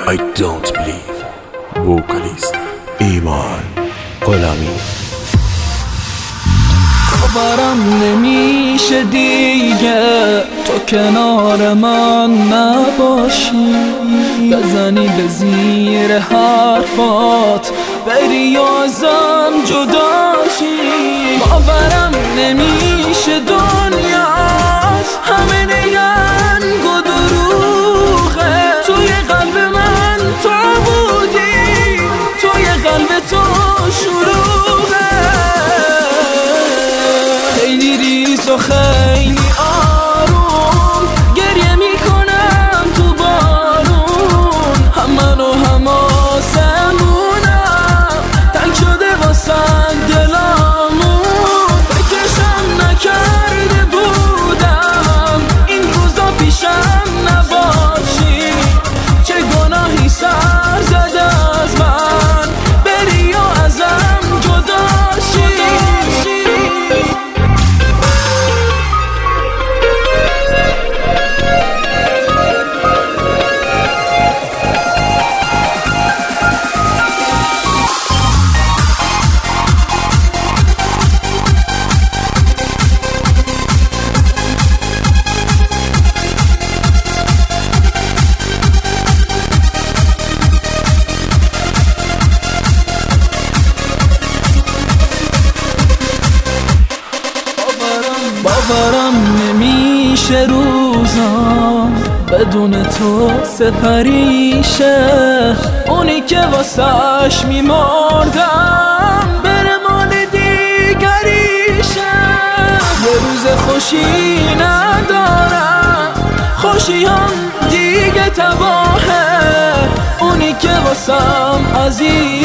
I don't believe. vocalist ایمان غلامی. باورم نمیشه دیگه تو کنار من نباشی، بزنی به زیر حرفات بری و ازم جداشی. باورم نمیشه دنیاست همه نگنگ و دروغه، توی قلب من تو بودی، توی قلب تو شروعه. خیلی ریز و خیلی آروم گریه میکنم تو بارون، هم من و هم آسمونم تنگ شده واسه دلامون. فکرشم نکرده بودم این روزا پیشم نباشی، چه گناهی سر زده از من بری و ازم جداشی. باورم نمیشه روزام بدون تو سپریشه، اونی که واسش میمردم بره مال دیگریشه. یه روز خوشی ندارم، خوشی هم دیگه تباهه، اونی که واسم عزیز